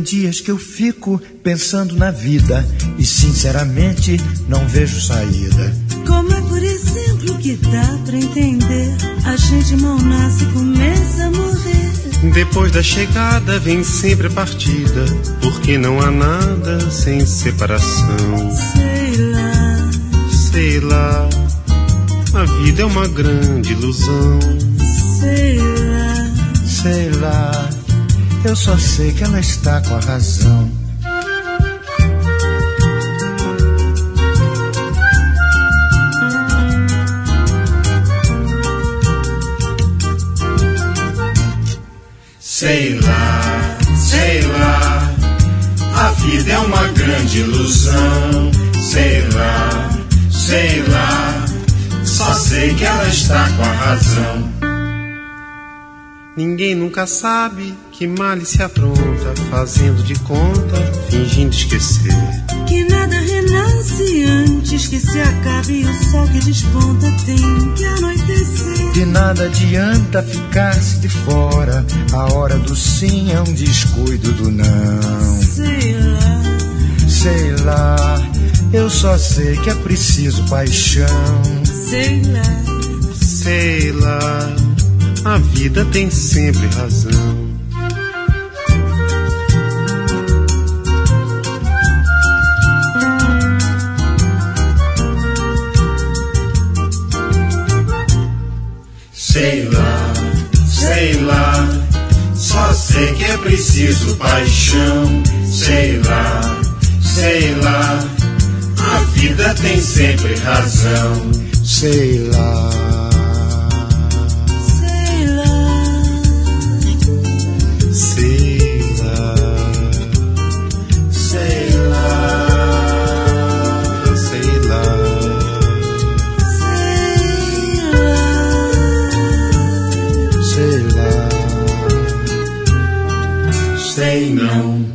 dias que eu fico pensando na vida e sinceramente não vejo saída. Como é, por exemplo, que dá pra entender? A gente mal nasce e começa a morrer. Depois da chegada vem sempre a partida, porque não há nada sem separação. Sei lá, a vida é uma grande ilusão. Sei lá, eu só sei que ela está com a razão. Sei lá, a vida é uma grande ilusão. Sei lá, só sei que ela está com a razão. Ninguém nunca sabe que male se apronta, fazendo de conta, fingindo esquecer. Que nada renasce antes que se acabe, e o sol que desponta tem que anoitecer. De nada adianta ficar-se de fora, a hora do sim é um descuido do não. Sei lá, eu só sei que é preciso paixão. Sei lá, a vida tem sempre razão. Sei lá, só sei que é preciso paixão. Sei lá, a vida tem sempre razão. Sei lá. Sei não.